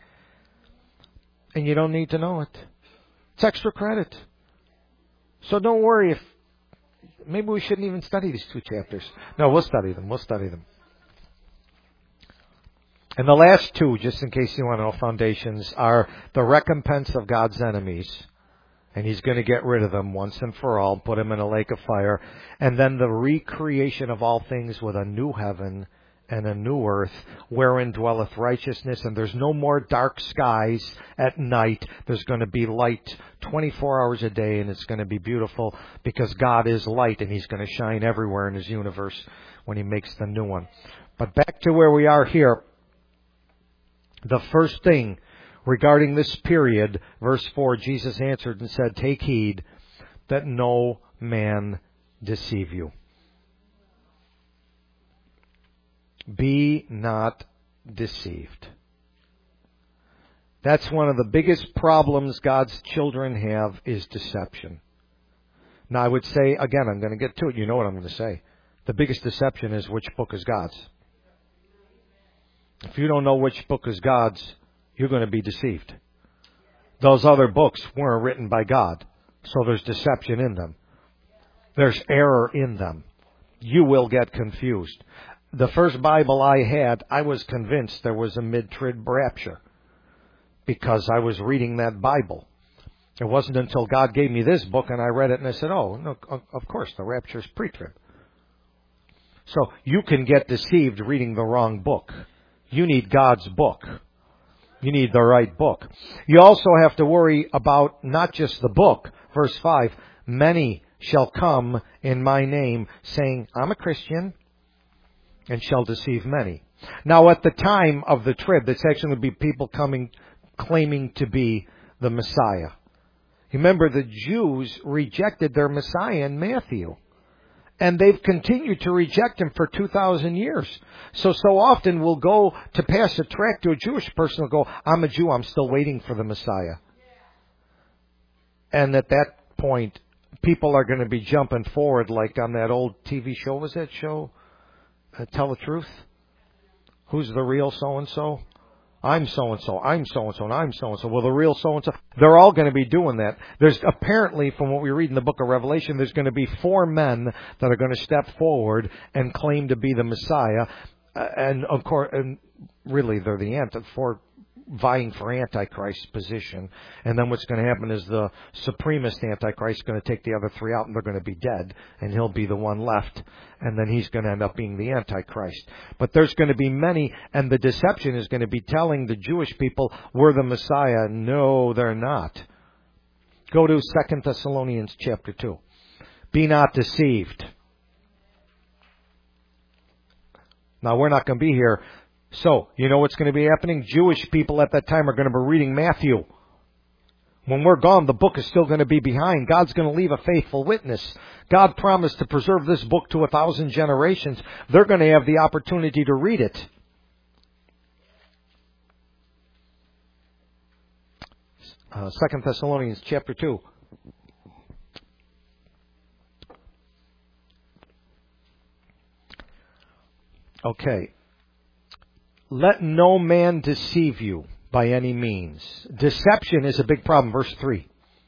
And you don't need to know it. It's extra credit. So don't worry if... Maybe we shouldn't even study these two chapters. No, we'll study them. We'll study them. And the last two, just in case you want to know, foundations, are the recompense of God's enemies. And He's going to get rid of them once and for all, put them in a lake of fire. And then the recreation of all things with a new heaven and a new earth, wherein dwelleth righteousness. And there's no more dark skies at night. There's going to be light twenty-four hours a day, and it's going to be beautiful because God is light, and He's going to shine everywhere in His universe when He makes the new one. But back to where we are here. The first thing regarding this period, verse four, Jesus answered and said, take heed that no man deceive you. Be not deceived. That's one of the biggest problems God's children have, is deception. Now I would say, again, I'm going to get to it. You know what I'm going to say. The biggest deception is which book is God's. If you don't know which book is God's, you're going to be deceived. Those other books weren't written by God, so there's deception in them. There's error in them. You will get confused. The first Bible I had, I was convinced there was a mid-trib rapture because I was reading that Bible. It wasn't until God gave me this book and I read it and I said, oh, no, of course, the rapture's pre-trib. So you can get deceived reading the wrong book. You need God's book. You need the right book. You also have to worry about not just the book. Verse five, many shall come in my name, saying, I'm a Christian, and shall deceive many. Now, at the time of the trib, there's actually going to be people coming, claiming to be the Messiah. Remember, the Jews rejected their Messiah in Matthew. And they've continued to reject Him for two thousand years. So, so often we'll go to pass a tract to a Jewish person and go, I'm a Jew, I'm still waiting for the Messiah. And at that point, people are going to be jumping forward like on that old T V show. Was that show? Uh, Tell the Truth? Who's the real so-and-so? I'm so-and-so, I'm so-and-so, and I'm so-and-so. Well, the real so-and-so, they're all going to be doing that. There's apparently, from what we read in the book of Revelation, there's going to be four men that are going to step forward and claim to be the Messiah. Uh, and, of course, and really, they're the anti, four vying for Antichrist's position. And then what's going to happen is the supremist Antichrist is going to take the other three out, and they're going to be dead, and he'll be the one left. And then he's going to end up being the Antichrist. But there's going to be many, and the deception is going to be telling the Jewish people, we're the Messiah. No, they're not. Go to Second Thessalonians chapter two. Be not deceived. Now, we're not going to be here. So, you know what's going to be happening? Jewish people at that time are going to be reading Matthew. When we're gone, the book is still going to be behind. God's going to leave a faithful witness. God promised to preserve this book to a thousand generations. They're going to have the opportunity to read it. Uh, Second Thessalonians chapter two. Okay. Let no man deceive you by any means. Deception is a big problem. Verse three.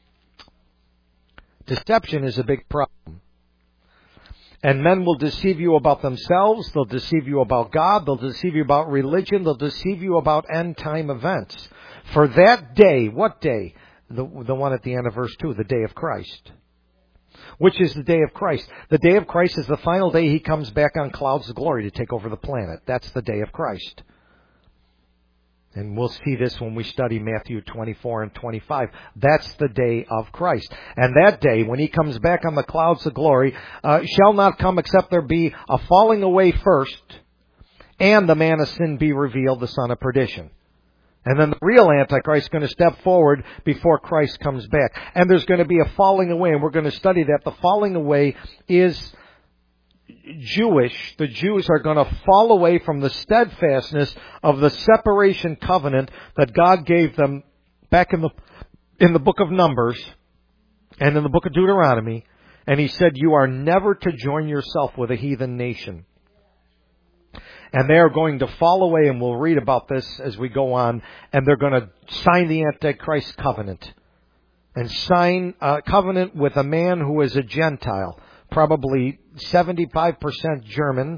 Deception is a big problem. And men will deceive you about themselves. They'll deceive you about God. They'll deceive you about religion. They'll deceive you about end time events. For that day, what day? The, the one at the end of verse two, the day of Christ. Which is the day of Christ. The day of Christ is the final day He comes back on clouds of glory to take over the planet. That's the day of Christ. And we'll see this when we study Matthew twenty-four and twenty-five. That's the day of Christ. And that day, when He comes back on the clouds of glory, uh, shall not come except there be a falling away first, and the man of sin be revealed, the son of perdition. And then the real Antichrist is going to step forward before Christ comes back. And there's going to be a falling away, and we're going to study that. The falling away is Jewish. The Jews are going to fall away from the steadfastness of the separation covenant that God gave them back in the in the book of Numbers and in the book of Deuteronomy. And He said, you are never to join yourself with a heathen nation. And they are going to fall away, and we'll read about this as we go on, and they're going to sign the Antichrist covenant. And sign a covenant with a man who is a Gentile, probably seventy-five percent German,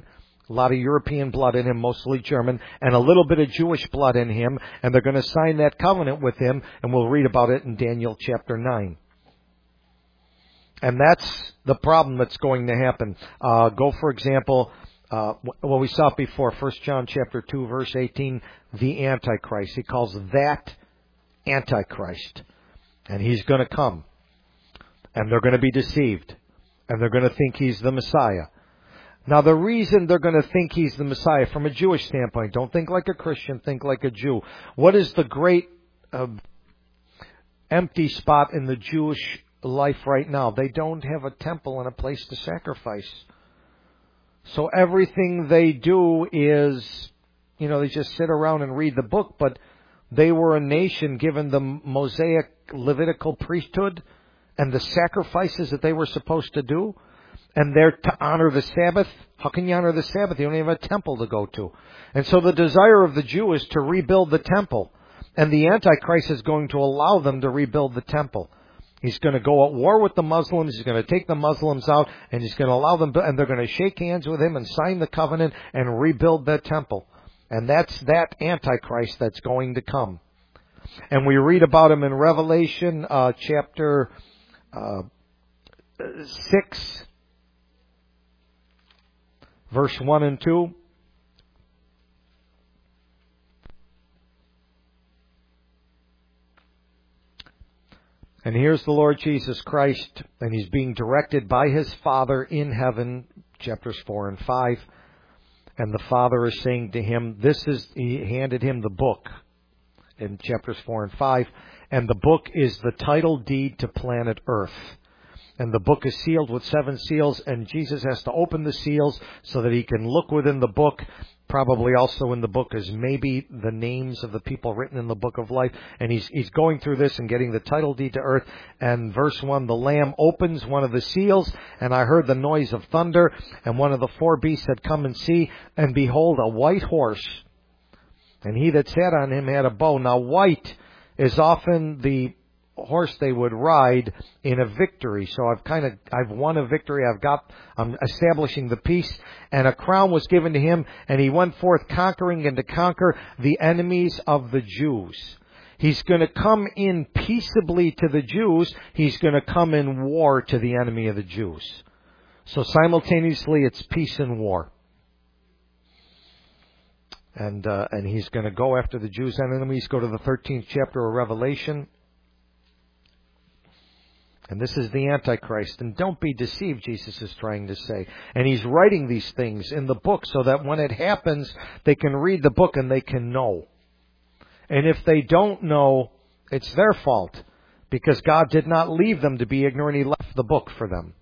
A lot of European blood in him, mostly German, and a little bit of Jewish blood in him, and they're going to sign that covenant with him, and we'll read about it in Daniel chapter nine. And that's the problem that's going to happen. Uh, go, for example, uh, well, we saw it before, First John chapter two, verse eighteen, the Antichrist. He calls that Antichrist. And he's going to come. And they're going to be deceived. And they're going to think he's the Messiah. Now, the reason they're going to think he's the Messiah, from a Jewish standpoint, don't think like a Christian, think like a Jew. What is the great uh, empty spot in the Jewish life right now? They don't have a temple and a place to sacrifice. So everything they do is, you know, they just sit around and read the book, but they were a nation given the Mosaic Levitical priesthood and the sacrifices that they were supposed to do. And they're to honor the Sabbath. How can you honor the Sabbath? You don't even have a temple to go to. And so the desire of the Jew is to rebuild the temple. And the Antichrist is going to allow them to rebuild the temple. He's going to go at war with the Muslims. He's going to take the Muslims out. And he's going to allow them to, and they're going to shake hands with him and sign the covenant and rebuild that temple. And that's that Antichrist that's going to come. And we read about him in Revelation uh, chapter uh, six. Verse one and two. And here's the Lord Jesus Christ, and he's being directed by his Father in heaven, chapters four and five. And the Father is saying to him, this is, he handed him the book in chapters four and five. And the book is the title deed to planet Earth. And the book is sealed with seven seals, and Jesus has to open the seals so that he can look within the book. Probably also in the book is maybe the names of the people written in the book of life. And he's he's going through this and getting the title deed to earth. And verse one, the Lamb opens one of the seals, and I heard the noise of thunder, and one of the four beasts had come and see, and behold, a white horse. And he that sat on him had a bow. Now white is often the horse they would ride in a victory. So I've kind of, I've won a victory. I've got, I'm establishing the peace, and a crown was given to him, and he went forth conquering and to conquer the enemies of the Jews. He's going to come in peaceably to the Jews. He's going to come in war to the enemy of the Jews. So simultaneously it's peace and war. And, uh, and he's going to go after the Jews' enemies. Go to the thirteenth chapter of Revelation. And this is the Antichrist. And don't be deceived, Jesus is trying to say. And he's writing these things in the book so that when it happens, they can read the book and they can know. And if they don't know, it's their fault. Because God did not leave them to be ignorant. He left the book for them.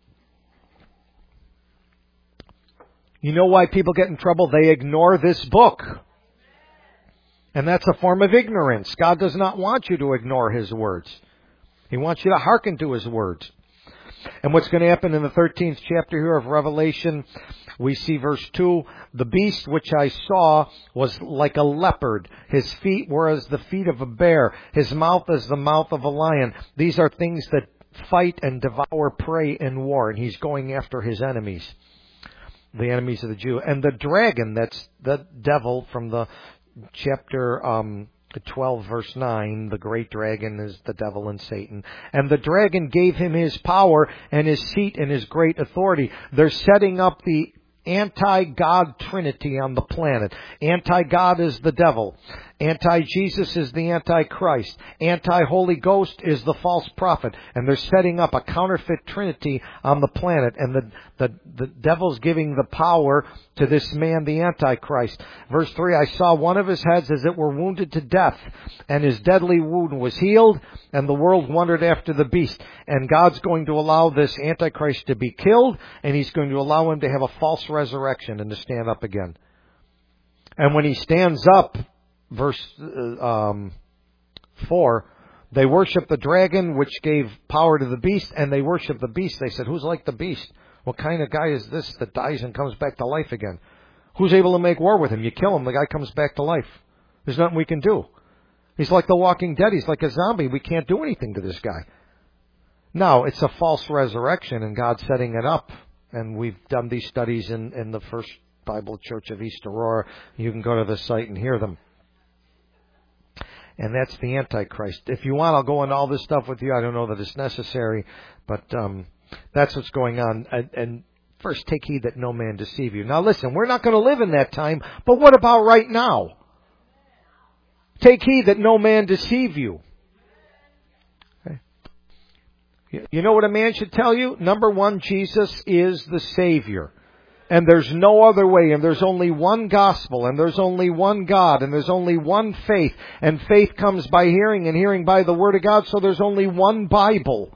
You know why people get in trouble? They ignore this book. And that's a form of ignorance. God does not want you to ignore his words. He wants you to hearken to his words. And what's going to happen in the thirteenth chapter here of Revelation, we see verse two, the beast which I saw was like a leopard. His feet were as the feet of a bear. His mouth as the mouth of a lion. These are things that fight and devour prey in war. And he's going after his enemies, the enemies of the Jew. And the dragon, that's the devil from the chapter um twelve verse nine, the great dragon is the devil and Satan. And the dragon gave him his power and his seat and his great authority. They're setting up the anti-God trinity on the planet. Anti-God is the devil. Anti-Jesus is the Antichrist. Anti-Holy Ghost is the false prophet. And they're setting up a counterfeit trinity on the planet. And the, the, the devil's giving the power to this man, the Antichrist. Verse three, I saw one of his heads as it were wounded to death, and his deadly wound was healed, and the world wondered after the beast. And God's going to allow this Antichrist to be killed, and he's going to allow him to have a false resurrection and to stand up again. And when he stands up, verse um, four, they worship the dragon, which gave power to the beast, and they worship the beast. They said, who's like the beast? What kind of guy is this that dies and comes back to life again? Who's able to make war with him? You kill him, the guy comes back to life. There's nothing we can do. He's like the Walking Dead. He's like a zombie. We can't do anything to this guy. Now, it's a false resurrection, and God's setting it up. And we've done these studies in, in the first Bible Church of East Aurora. You can go to the site and hear them. And that's the Antichrist. If you want, I'll go into all this stuff with you. I don't know that it's necessary, but um, that's what's going on. And, and first, take heed that no man deceive you. Now, listen, we're not going to live in that time, but what about right now? Take heed that no man deceive you. Okay. You know what a man should tell you? Number one, Jesus is the Savior. And there's no other way, and there's only one gospel, and there's only one God, and there's only one faith, and faith comes by hearing, and hearing by the Word of God, so there's only one Bible.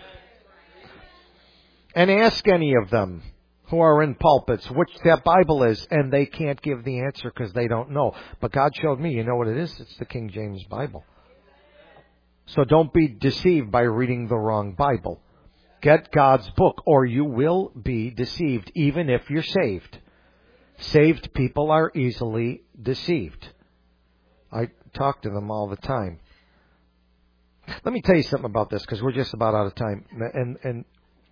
And ask any of them who are in pulpits which that Bible is, and they can't give the answer because they don't know. But God showed me, you know what it is? It's the King James Bible. So don't be deceived by reading the wrong Bible. Get God's book, or you will be deceived, even if you're saved. Saved people are easily deceived. I talk to them all the time. Let me tell you something about this, because we're just about out of time. And, and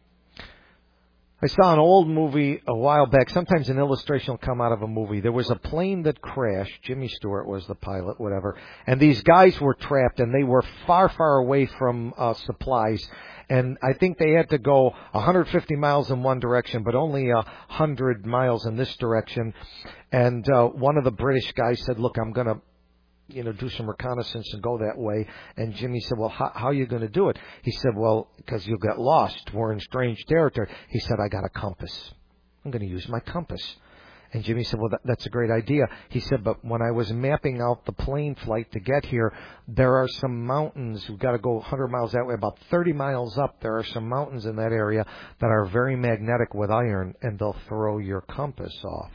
I saw an old movie a while back. Sometimes an illustration will come out of a movie. There was a plane that crashed. Jimmy Stewart was the pilot, whatever. And these guys were trapped, and they were far, far away from uh, supplies. And I think they had to go one hundred fifty miles in one direction, but only one hundred miles in this direction. And uh, one of the British guys said, look, I'm going to, you know, do some reconnaissance and go that way. And Jimmy said, well, how, how are you going to do it? He said, well, because you'll get lost. We're in strange territory. He said, I got a compass. I'm going to use my compass. And Jimmy said, well, that, that's a great idea. He said, but when I was mapping out the plane flight to get here, there are some mountains. We've got to go one hundred miles that way. About thirty miles up, there are some mountains in that area that are very magnetic with iron, and they'll throw your compass off.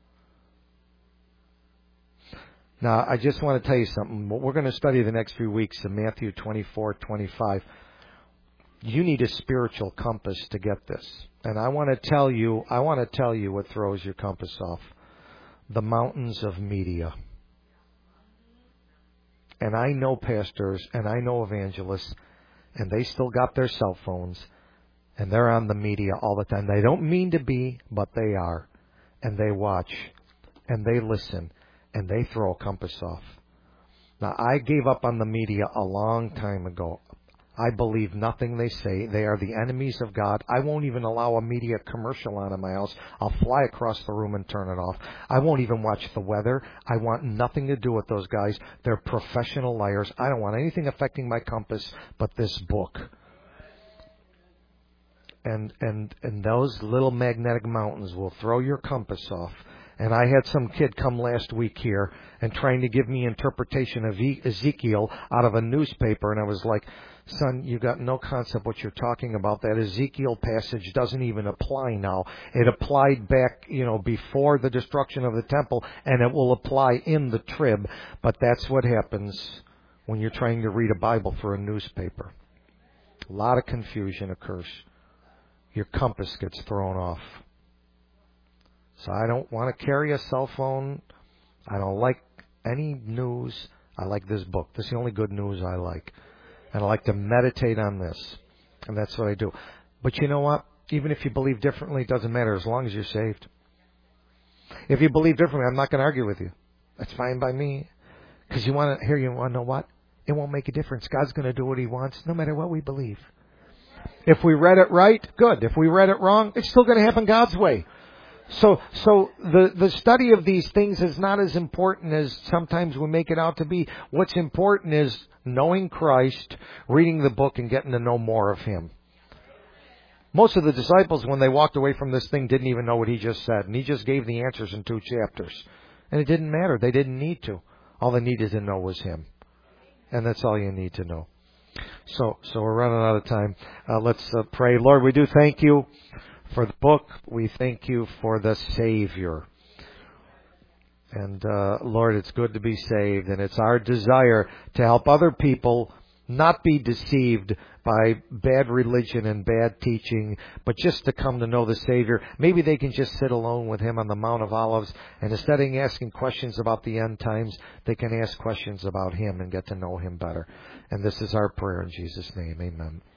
Now, I just want to tell you something. What we're going to study the next few weeks in Matthew twenty-four, twenty-five. You need a spiritual compass to get this. And I want to tell you, I want to tell you what throws your compass off. The mountains of media. And I know pastors and I know evangelists, and they still got their cell phones, and they're on the media all the time. They don't mean to be, but they are. And they watch, and they listen, and they throw a compass off. Now, I gave up on the media a long time ago. I believe nothing they say. They are the enemies of God. I won't even allow a media commercial on in my house. I'll fly across the room and turn it off. I won't even watch the weather. I want nothing to do with those guys. They're professional liars. I don't want anything affecting my compass but this book. And and and those little magnetic mountains will throw your compass off. And I had some kid come last week here and trying to give me interpretation of Ezekiel out of a newspaper. And I was like, son, you got no concept what you're talking about. That Ezekiel passage doesn't even apply now. It applied back, you know, before the destruction of the temple, and it will apply in the trib. But that's what happens when you're trying to read a Bible for a newspaper. A lot of confusion occurs. Your compass gets thrown off. So I don't want to carry a cell phone. I don't like any news. I like this book. This is the only good news I like. And I like to meditate on this. And that's what I do. But you know what? Even if you believe differently, it doesn't matter as long as you're saved. If you believe differently, I'm not going to argue with you. That's fine by me. Because you want to hear, you want to know what? It won't make a difference. God's going to do what He wants no matter what we believe. If we read it right, good. If we read it wrong, it's still going to happen God's way. So, so the, the study of these things is not as important as sometimes we make it out to be. What's important is knowing Christ, reading the book, and getting to know more of Him. Most of the disciples, when they walked away from this thing, didn't even know what He just said. And He just gave the answers in two chapters. And it didn't matter. They didn't need to. All they needed to know was Him. And that's all you need to know. So, so we're running out of time. Uh, let's uh, pray. Lord, we do thank You for the book. We thank You for the Savior. And uh, Lord, it's good to be saved. And it's our desire to help other people not be deceived by bad religion and bad teaching, but just to come to know the Savior. Maybe they can just sit alone with Him on the Mount of Olives, and instead of asking questions about the end times, they can ask questions about Him and get to know Him better. And this is our prayer in Jesus' name. Amen.